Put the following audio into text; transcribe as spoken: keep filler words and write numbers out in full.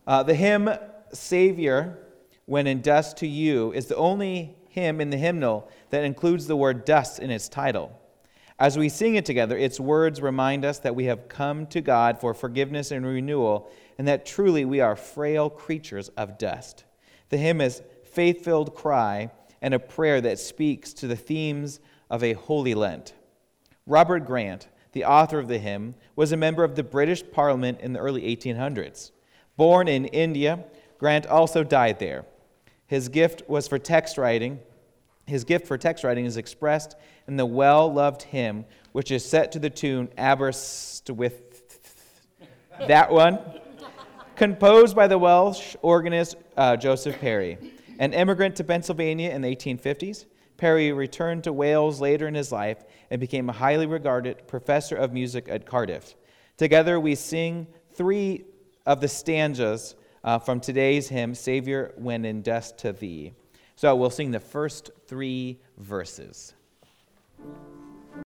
Uh, the hymn, Savior, When in Dust to You, is the only hymn in the hymnal that includes the word dust in its title. As we sing it together, its words remind us that we have come to God for forgiveness and renewal, and that truly we are frail creatures of dust. The hymn is faith-filled cry and a prayer that speaks to the themes of a holy Lent. Robert Grant, the author of the hymn, was a member of the British Parliament in the early eighteen hundreds. Born in India, Grant also died there. His gift was for text writing. His gift for text writing is expressed in the well-loved hymn, which is set to the tune Aberystwyth. That one, composed by the Welsh organist uh, Joseph Parry. An immigrant to Pennsylvania in the eighteen fifties, Parry returned to Wales later in his life and became a highly regarded professor of music at Cardiff. Together we sing three of the stanzas uh, from today's hymn, Savior, When in Dust to Thee. So we'll sing the first three verses.